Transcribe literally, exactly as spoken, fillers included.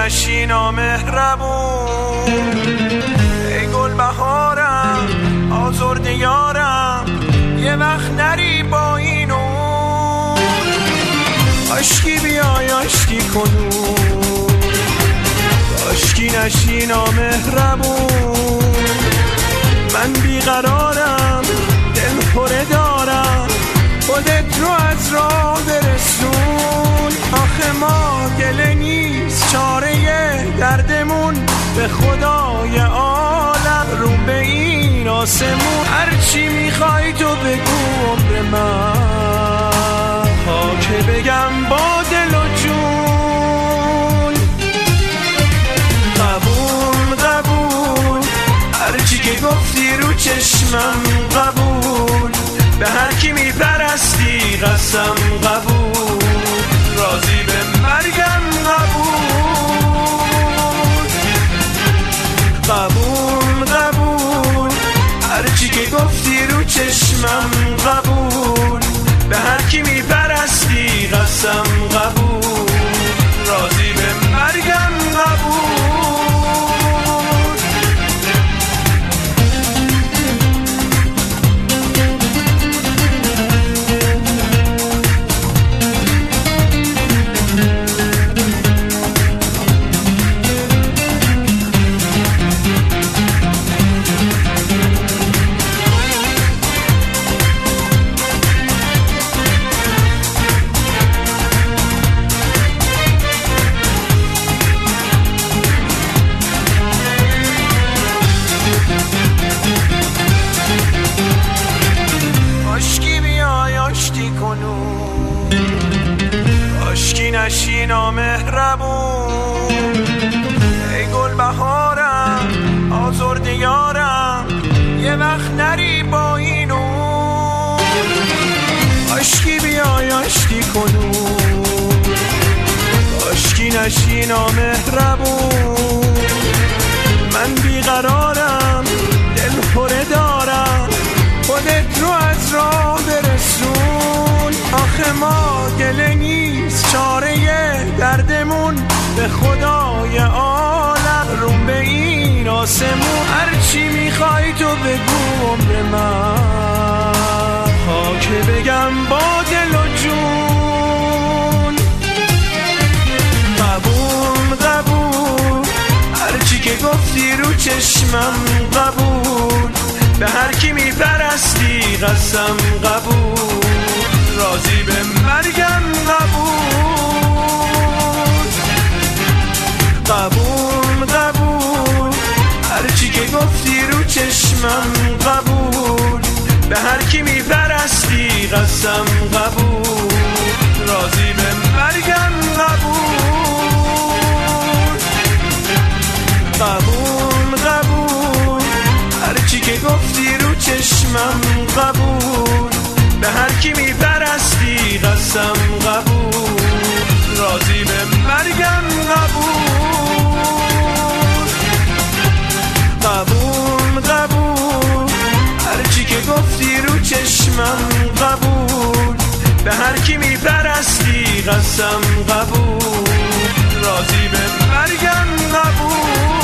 نشین نامهربون، ای گل بهارم آزرده یارم، یه وقت نری با این اون، عشقی بیای عشقی کنون، عشقی نشین نامهربون. من بیقرارم دل خوره دارم، خودت رو از راه برسون. آخه ما گله نیست چاره دردمون، به خدای عالم رو به این آسمون. هرچی میخوای تو بگو عمر من، تا که بگم با دل و جون. قبول قبول هرچی که گفتی رو چشمم قبول، به هر کی میپرستی قسم قبول، راضی به مرگم قبول. قبول قبول هرچی که گفتی رو چشمم قبول، به هر کی میپرستی قسم قبول، راضی به مرگم قبول. عشقی نشین نامهربون، ای گل بهارم آزرده یارم، یه وقت نری با این اون، عشقی بیای عشقی کنون، عشقی نشین نامهربون. من بیقرارم دل خوره دارم، خودت رو از راه برسون. آخه ما گله نیست چاره دردمون، به خدای عالم رو به این آسمون. هرچی میخوای تو بگو عمر من، تا که بگم با دل و جون. قبول قبول هرچی که گفتی رو چشمم قبول، به هر کی میپرستی قسم قبول، راضی به مرگم قبول. قبول قبول هرچی که گفتی رو چشمم قبول، به هر کی میپرستی قسم قبول، راضی به مرگم قبول. قبول قبول هرچی که گفتی رو چشمم قبول، به هر کی میپرستی قسم قبول، راضی به مرگم قبول. قبول قبول هرچی که گفتی رو چشمم قبول، به هر کی میپرستی قسم قبول، راضی به مرگم قبول.